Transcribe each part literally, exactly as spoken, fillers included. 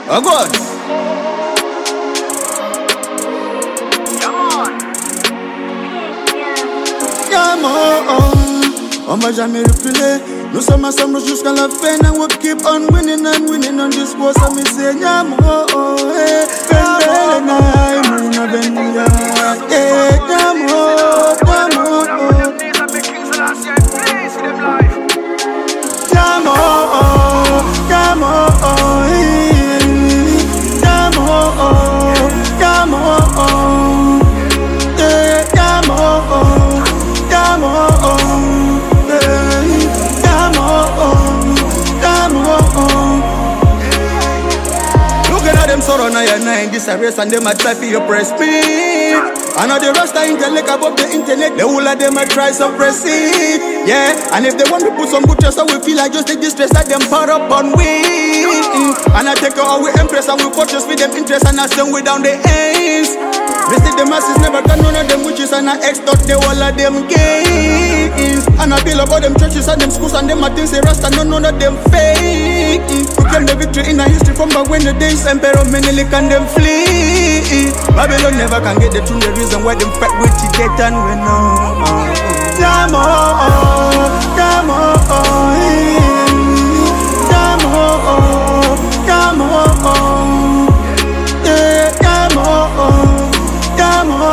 Oh God. Come on, on va jamais reculer. Nous sommes ensemble jusqu'à la fin and we'll keep on winning and winning on this war. Ça me c'est Nyamo, eh, Bendele na imuna bendia, eh, Nyamo, Nyamo, Nyamo, Nyamo, sorrow na your nine, this a race and them a try to oppress me. I know the rest of intellect above the internet, the whole of them a try suppress it. Yeah, and if they want to put some good trust, I will feel like just take this stress that them pour up on we. And I take out our empress and we purchase with them interest and I send we down the ends. Mistake the masses never done none of them witches and I extort the whole of them gains. And I build up all them churches and them schools and them I think say rasta none of them fake. We claim the victory in our history from back when the days Emperor Menelik and them flee. Babylon never can get the truth, the reason why them fight with Tibet and we know. Nyamo, Nyamo, Nyamo, Nyamo, yeah, Nyamo, Nyamo,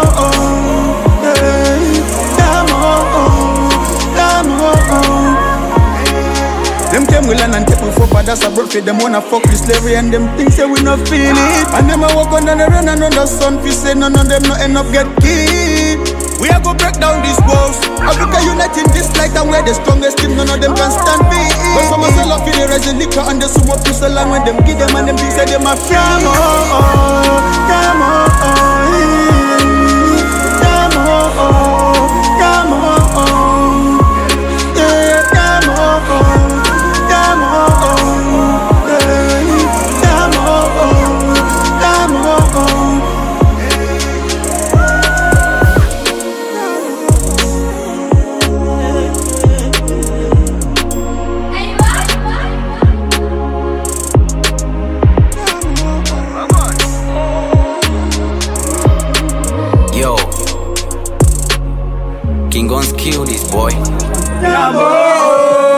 Nyamo. Them came we land and take we for but that's a broke for them wanna fuck with slavery and them things say we not feel it. And them a walk on the run and on the sun fi say none of them not end up get killed. We are go break down these walls. Africa uniting this light and we're the strongest team. None of them can stand me. But some sell off in the rising liquor and the sumo pistol and when them give them and them things say them a free. Come on, come on, come on, come on, yeah, come on. King Gon's kill this boy. Nyamo.